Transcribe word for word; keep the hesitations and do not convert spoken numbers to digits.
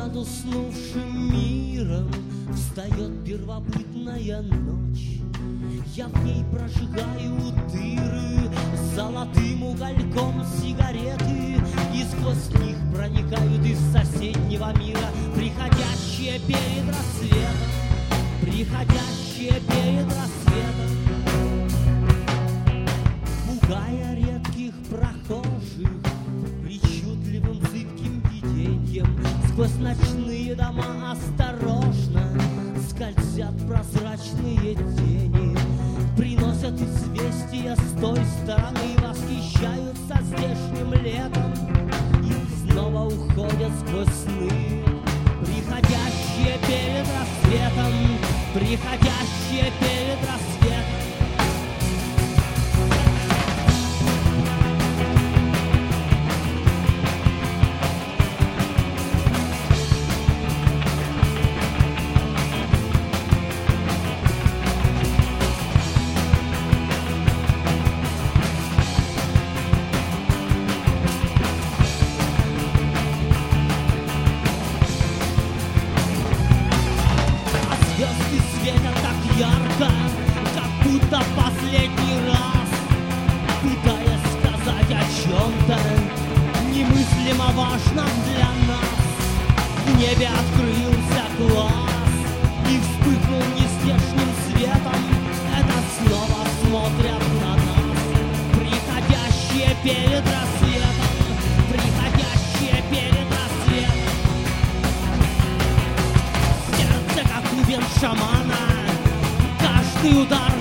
Над уснувшим миром встает первобытная ночь. Я в ней прожигаю дыры золотым угольком сигареты, и сквозь них проникают из соседнего мира приходящие перед рассветом, приходящие перед рассветом, пугая редких прохожих причудливым зыбким видением. Сквозь ночные дома осторожно скользят прозрачные тени, приносят известия с той стороны, восхищаются здешним летом и снова уходят сквозь сны, приходящие перед рассветом, приходящие перед рассветом. Ярко, как будто последний раз, пытаясь сказать о чем-то немыслимо важном для нас. В небе открылся глаз и вспыхнул нездешним светом. Это снова смотрят на нас, приходящие перед рассветом, приходящие перед рассветом. Сердце, как бубен шамана, каждый удар